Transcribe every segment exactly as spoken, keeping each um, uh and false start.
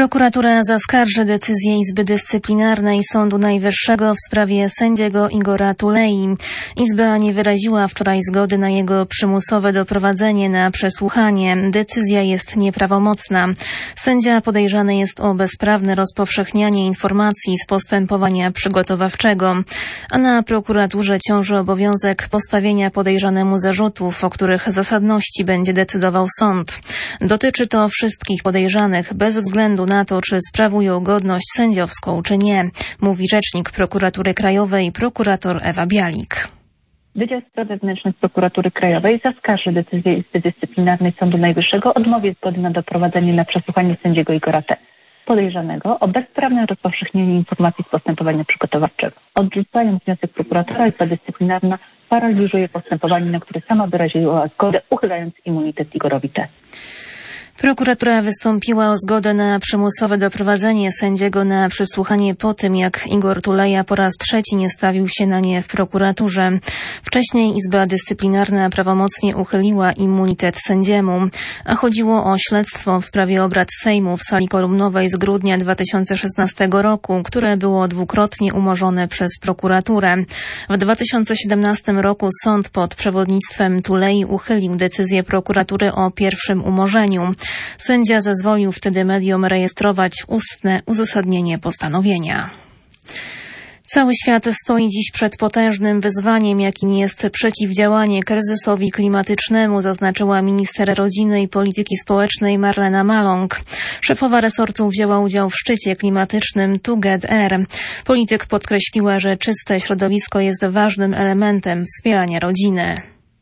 Prokuratura zaskarży decyzję Izby Dyscyplinarnej Sądu Najwyższego w sprawie sędziego Igora Tulei. Izba nie wyraziła wczoraj zgody na jego przymusowe doprowadzenie na przesłuchanie. Decyzja jest nieprawomocna. Sędzia podejrzany jest o bezprawne rozpowszechnianie informacji z postępowania przygotowawczego, a na prokuraturze ciąży obowiązek postawienia podejrzanemu zarzutów, o których zasadności będzie decydował sąd. Dotyczy to wszystkich podejrzanych bez względu na to, czy sprawują godność sędziowską, czy nie, mówi rzecznik Prokuratury Krajowej, prokurator Ewa Bialik. Wydział Spraw Wewnętrznych Prokuratury Krajowej zaskarży decyzję Izby Dyscyplinarnej Sądu Najwyższego o odmowie zgody na doprowadzenie na przesłuchanie sędziego Igora T., podejrzanego o bezprawne rozpowszechnienie informacji z postępowania przygotowawczego. Odrzucając wniosek prokuratora, Izba Dyscyplinarna paraliżuje postępowanie, na które sama wyraziła zgodę, uchylając immunitet Igorowi T. Prokuratura wystąpiła o zgodę na przymusowe doprowadzenie sędziego na przesłuchanie po tym, jak Igor Tuleja po raz trzeci nie stawił się na nie w prokuraturze. Wcześniej Izba Dyscyplinarna prawomocnie uchyliła immunitet sędziemu, a chodziło o śledztwo w sprawie obrad Sejmu w sali kolumnowej z grudnia dwa tysiące szesnastego roku, które było dwukrotnie umorzone przez prokuraturę. W dwa tysiące siedemnastym roku sąd pod przewodnictwem Tulei uchylił decyzję prokuratury o pierwszym umorzeniu. Sędzia zezwolił wtedy mediom rejestrować ustne uzasadnienie postanowienia. Cały świat stoi dziś przed potężnym wyzwaniem, jakim jest przeciwdziałanie kryzysowi klimatycznemu, zaznaczyła minister rodziny i polityki społecznej Marlena Maląg. Szefowa resortu wzięła udział w szczycie klimatycznym Together. Polityk podkreśliła, że czyste środowisko jest ważnym elementem wspierania rodziny.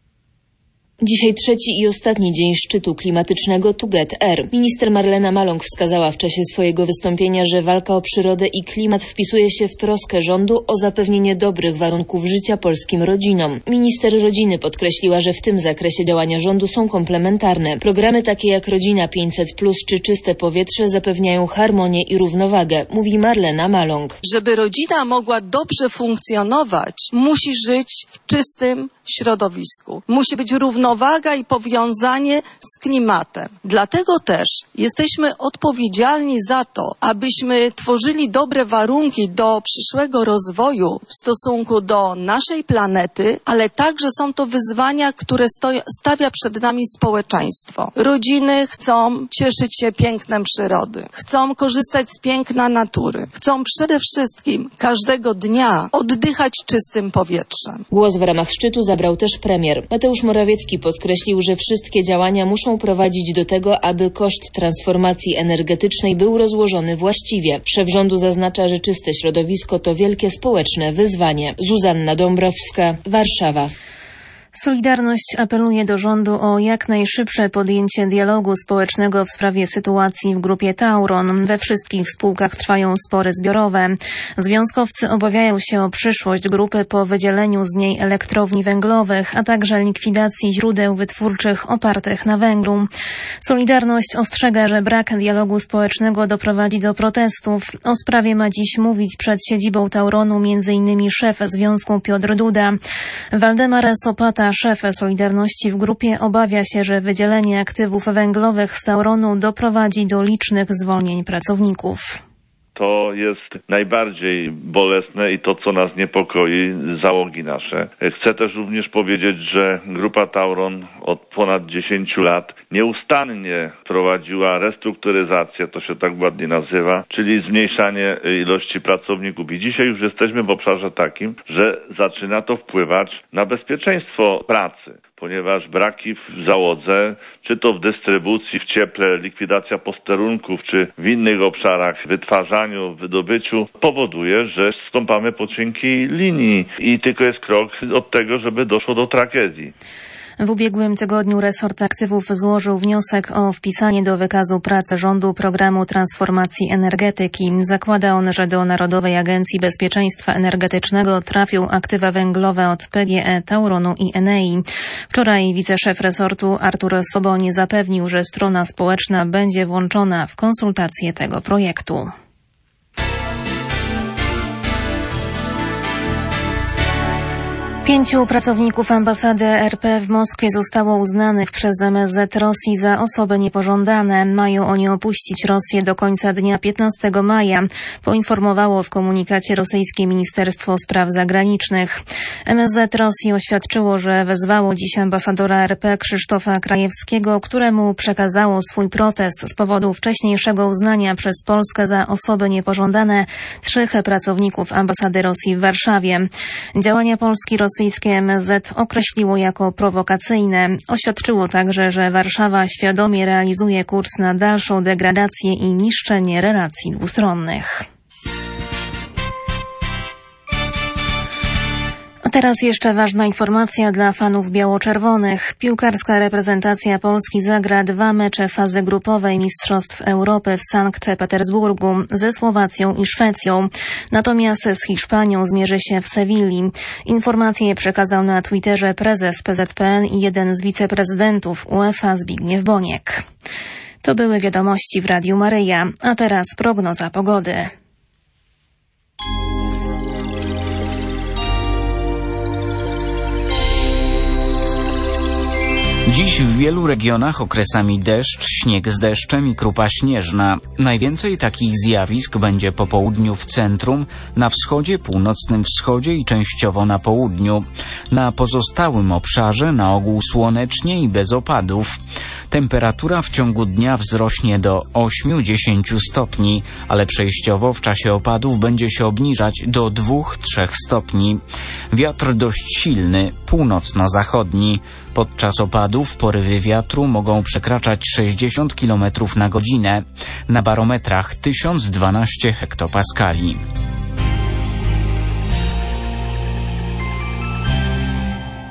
Dzisiaj trzeci i ostatni dzień szczytu klimatycznego Together. Minister Marlena Maląg wskazała w czasie swojego wystąpienia, że walka o przyrodę i klimat wpisuje się w troskę rządu o zapewnienie dobrych warunków życia polskim rodzinom. Minister rodziny podkreśliła, że w tym zakresie działania rządu są komplementarne. Programy takie jak Rodzina pięćset plus czy Czyste powietrze zapewniają harmonię i równowagę, mówi Marlena Maląg. Żeby rodzina mogła dobrze funkcjonować, musi żyć w czystym środowisku. Musi być równowaga i powiązanie z klimatem. Dlatego też jesteśmy odpowiedzialni za to, abyśmy tworzyli dobre warunki do przyszłego rozwoju w stosunku do naszej planety, ale także są to wyzwania, które stoi, stawia przed nami społeczeństwo. Rodziny chcą cieszyć się pięknem przyrody, chcą korzystać z piękna natury, chcą przede wszystkim każdego dnia oddychać czystym powietrzem. Głos w ramach szczytu zabrał też premier. Mateusz Morawiecki podkreślił, że wszystkie działania muszą prowadzić do tego, aby koszt transformacji energetycznej był rozłożony właściwie. Szef rządu zaznacza, że czyste środowisko to wielkie społeczne wyzwanie. Zuzanna Dąbrowska, Warszawa. Solidarność apeluje do rządu o jak najszybsze podjęcie dialogu społecznego w sprawie sytuacji w grupie Tauron. We wszystkich spółkach trwają spory zbiorowe. Związkowcy obawiają się o przyszłość grupy po wydzieleniu z niej elektrowni węglowych, a także likwidacji źródeł wytwórczych opartych na węglu. Solidarność ostrzega, że brak dialogu społecznego doprowadzi do protestów. O sprawie ma dziś mówić przed siedzibą Tauronu między innymi szef związku Piotr Duda. Waldemar Sopata, szef Solidarności w grupie, obawia się, że wydzielenie aktywów węglowych z Tauronu doprowadzi do licznych zwolnień pracowników. To jest najbardziej bolesne i to, co nas niepokoi, załogi nasze. Chcę też również powiedzieć, że grupa Tauron od ponad dziesięciu lat nieustannie prowadziła restrukturyzację, to się tak ładnie nazywa, czyli zmniejszanie ilości pracowników. I dzisiaj już jesteśmy w obszarze takim, że zaczyna to wpływać na bezpieczeństwo pracy, ponieważ braki w załodze, czy to w dystrybucji, w cieple, likwidacja posterunków, czy w innych obszarach, wytwarzaniu, wydobyciu, powoduje, że stąpamy po cienkiej linii i tylko jest krok od tego, żeby doszło do tragedii. W ubiegłym tygodniu resort aktywów złożył wniosek o wpisanie do wykazu prac rządu programu transformacji energetyki. Zakłada on, że do Narodowej Agencji Bezpieczeństwa Energetycznego trafią aktywa węglowe od P G E, Tauronu i Enei. Wczoraj wiceszef resortu Artur Soboń zapewnił, że strona społeczna będzie włączona w konsultacje tego projektu. Pięciu pracowników ambasady R P w Moskwie zostało uznanych przez M S Z Rosji za osoby niepożądane. Mają oni opuścić Rosję do końca dnia piętnastego maja, poinformowało w komunikacie rosyjskie Ministerstwo Spraw Zagranicznych. M S Z Rosji oświadczyło, że wezwało dziś ambasadora R P Krzysztofa Krajewskiego, któremu przekazało swój protest z powodu wcześniejszego uznania przez Polskę za osoby niepożądane trzech pracowników ambasady Rosji w Warszawie. Działania Polski rosyjskie M S Z określiło jako prowokacyjne. Oświadczyło także, że Warszawa świadomie realizuje kurs na dalszą degradację i niszczenie relacji dwustronnych. Teraz jeszcze ważna informacja dla fanów biało-czerwonych. Piłkarska reprezentacja Polski zagra dwa mecze fazy grupowej Mistrzostw Europy w Sankt Petersburgu ze Słowacją i Szwecją. Natomiast z Hiszpanią zmierzy się w Sewilli. Informację przekazał na Twitterze prezes P Z P N i jeden z wiceprezydentów UEFA Zbigniew Boniek. To były wiadomości w Radiu Maryja, a teraz prognoza pogody. Dziś w wielu regionach okresami deszcz, śnieg z deszczem i krupa śnieżna. Najwięcej takich zjawisk będzie po południu w centrum, na wschodzie, północnym wschodzie i częściowo na południu. Na pozostałym obszarze na ogół słonecznie i bez opadów. Temperatura w ciągu dnia wzrośnie do ośmiu do dziesięciu stopni, ale przejściowo w czasie opadów będzie się obniżać do dwóch do trzech stopni. Wiatr dość silny, północno-zachodni. Podczas opadów porywy wiatru mogą przekraczać sześćdziesiąt kilometrów na godzinę. Na barometrach tysiąc dwanaście hektopaskali.